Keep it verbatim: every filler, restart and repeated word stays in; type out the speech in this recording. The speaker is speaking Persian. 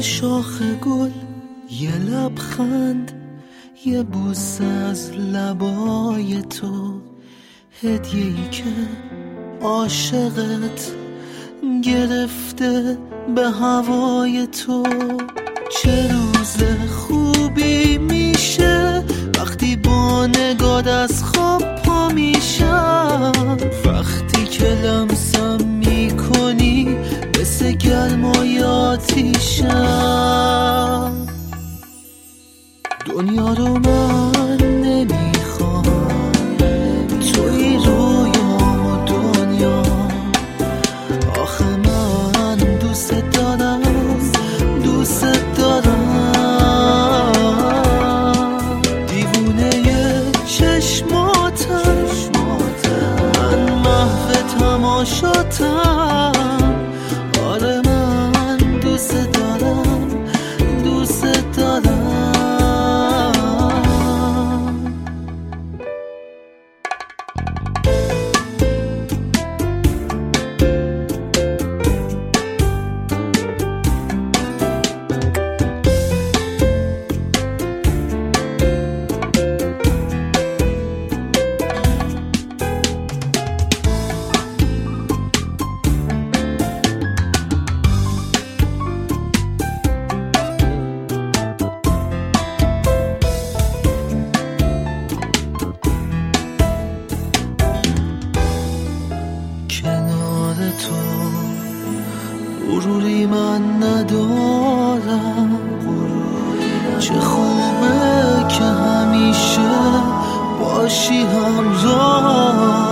شاخ گل، یه لبخند، یه بوسه از لبای تو، هدیه‌ای که عاشقت گرفته به هوای تو. چه روز خوبی میشه وقتی با نگات از خواب پا میشم، وقتی که لمسم میکنی مثل گرمای آتیشم. دنیا رو من نمیخوام، توی رویام و دنیا، آخه من دوست دارم، دوست دارم. دیوونه چشماتم، من محو تماشاتم. آره من دوست دارم، دوست دارم. کنار تو غروری من ندارم، چه خوبه که همیشه باشی همراه.